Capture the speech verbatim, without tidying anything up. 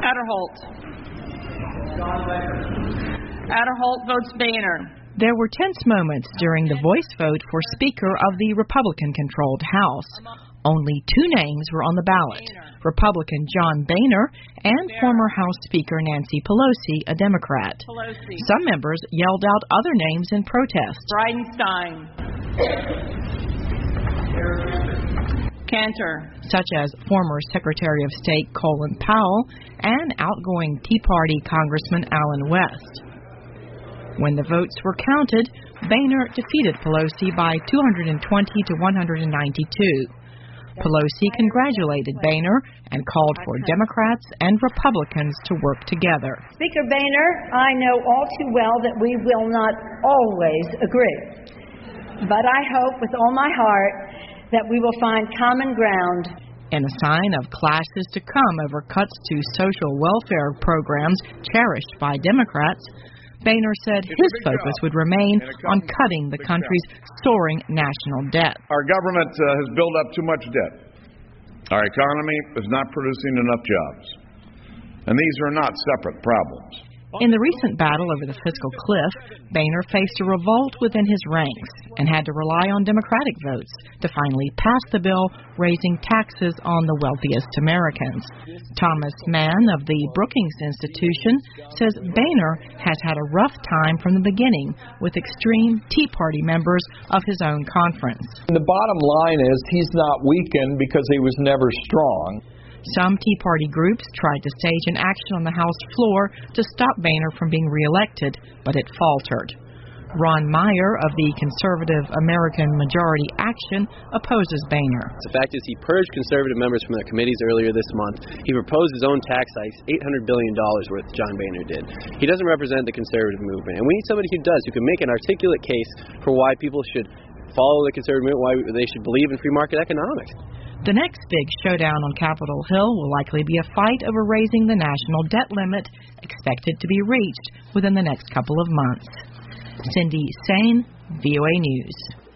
Aderholt. Aderholt votes Boehner. There were tense moments during the voice vote for Speaker of the Republican-controlled House. Only two names were on the ballot, Republican John Boehner and former House Speaker Nancy Pelosi, a Democrat. Some members yelled out other names in protest. Bridenstine. Cantor. Such as former Secretary of State Colin Powell and outgoing Tea Party Congressman Allen West. When the votes were counted, Boehner defeated Pelosi by two hundred twenty to one hundred ninety-two. Pelosi congratulated Boehner and called for Democrats and Republicans to work together. Speaker Boehner, I know all too well that we will not always agree. But I hope with all my heart that we will find common ground. In a sign of clashes to come over cuts to social welfare programs cherished by Democrats, Boehner said his focus would remain on cutting the country's soaring national debt. Our government uh, has built up too much debt. Our economy is not producing enough jobs. And these are not separate problems. In the recent battle over the fiscal cliff, Boehner faced a revolt within his ranks and had to rely on Democratic votes to finally pass the bill raising taxes on the wealthiest Americans. Thomas Mann of the Brookings Institution says Boehner has had a rough time from the beginning with extreme Tea Party members of his own conference. The bottom line is he's not weakened because he was never strong. Some Tea Party groups tried to stage an action on the House floor to stop Boehner from being reelected, but it faltered. Ron Meyer of the conservative American Majority Action opposes Boehner. The fact is he purged conservative members from their committees earlier this month. He proposed his own tax hikes, eight hundred billion dollars worth, John Boehner did. He doesn't represent the conservative movement, and we need somebody who does, who can make an articulate case for why people should follow the conservative movement, why they should believe in free market economics. The next big showdown on Capitol Hill will likely be a fight over raising the national debt limit, expected to be reached within the next couple of months. Cindy Sain, V O A News.